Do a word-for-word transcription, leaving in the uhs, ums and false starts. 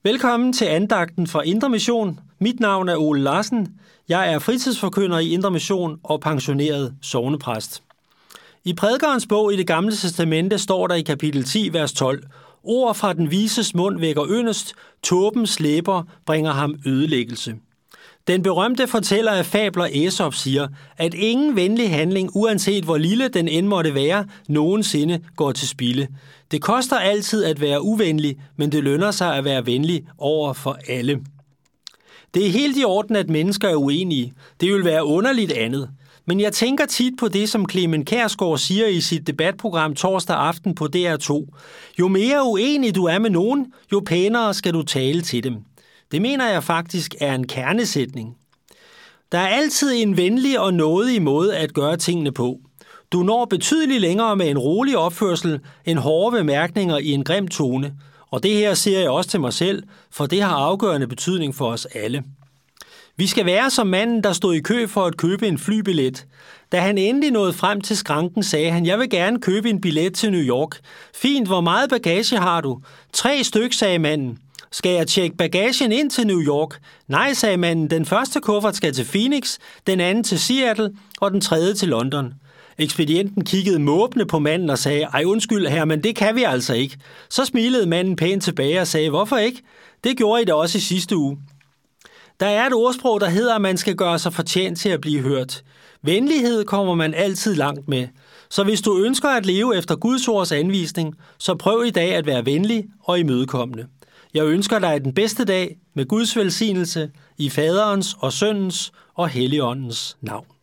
Velkommen til andagten fra Indre Mission. Mit navn er Ole Larsen. Jeg er fritidsforkynder i Indre Mission og pensioneret sognepræst. I prædikerens bog i Det Gamle Testamente står der i kapitel ti, vers tolv: Ord fra den vises mund vækker yndest, tåbens læber bringer ham ødelæggelse. Den berømte fortæller af fabler Æsop siger, at ingen venlig handling, uanset hvor lille den end måtte være, nogensinde går til spilde. Det koster altid at være uvenlig, men det lønner sig at være venlig over for alle. Det er helt i orden, at mennesker er uenige. Det vil være underligt andet. Men jeg tænker tit på det, som Clement Kjærsgaard siger i sit debatprogram torsdag aften på D R to. Jo mere uenig du er med nogen, jo pænere skal du tale til dem. Det mener jeg faktisk er en kernesætning. Der er altid en venlig og nådig måde at gøre tingene på. Du når betydeligt længere med en rolig opførsel end hårde bemærkninger i en grim tone. Og det her siger jeg også til mig selv, for det har afgørende betydning for os alle. Vi skal være som manden, der stod i kø for at købe en flybillet. Da han endelig nåede frem til skranken, sagde han, jeg vil gerne købe en billet til New York. Fint, hvor meget bagage har du? Tre styk, sagde manden. Skal jeg tjekke bagagen ind til New York? Nej, sagde manden. Den første kuffert skal til Phoenix, den anden til Seattle og den tredje til London. Ekspedienten kiggede måbende på manden og sagde, ej undskyld her, men det kan vi altså ikke. Så smilede manden pænt tilbage og sagde, hvorfor ikke? Det gjorde I da også i sidste uge. Der er et ordsprog, der hedder, at man skal gøre sig fortjent til at blive hørt. Venlighed kommer man altid langt med. Så hvis du ønsker at leve efter Guds ords anvisning, så prøv i dag at være venlig og imødekommende. Jeg ønsker dig den bedste dag med Guds velsignelse i Faderens og Sønnens og Helligåndens navn.